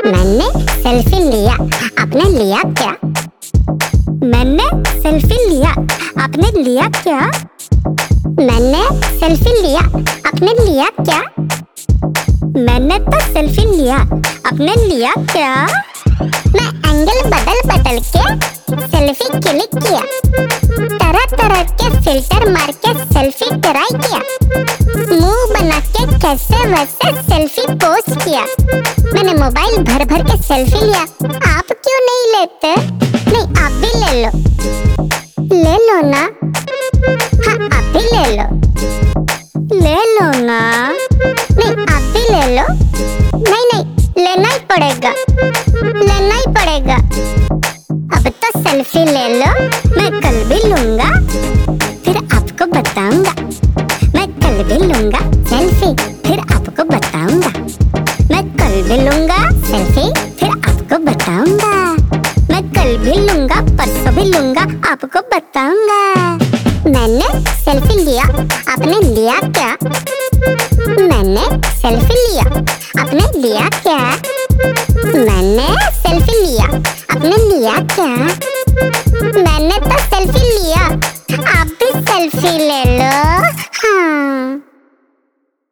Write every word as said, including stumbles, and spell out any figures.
मैंने सेल्फी लिया, आपने लिया क्या? मैंने सेल्फी लिया, आपने लिया क्या? मैंने सेल्फी लिया, आपने लिया क्या? मैंने तो सेल्फी लिया, आपने लिया क्या? मैं एंगल बदल बदल के सेल्फी क्लिक किया, तरह तरह के फिल्टर मार के सेल्फी ट्राई किया, मुंह बना के कैसे वैसे सेल्फी पोस्ट किया। मैंने मोबाइल भर भर के सेल्फी लिया, आप क्यों नहीं लेते? नहीं, आप भी ले लो, ले लो ना। हाँ, आप भी ले लो, ले लो ना। नहीं, आप भी ले लो। नहीं नहीं, लेना ही पड़ेगा, लेना ही पड़ेगा। अब तो सेल्फी ले लो, मैं कल भी लूंगा, फिर आपको बताऊंगा। मैं कल भी लूंगा सेल्फी, फिर आपको बताऊंगा। मैं कल भी लूंगा सेल्फी, फिर आपको बताऊंगा। मैं कल भी लूंगा, परसों भी लूंगा, आपको बताऊंगा। मैंने सेल्फी लिया, आपने लिया क्या? मैंने सेल्फी लिया, आपने लिया क्या? मैंने सेल्फी लिया, आपने लिया क्या? मैंने तो सेल्फी लिया, आप भी सेल्फी ले लो। हाँ।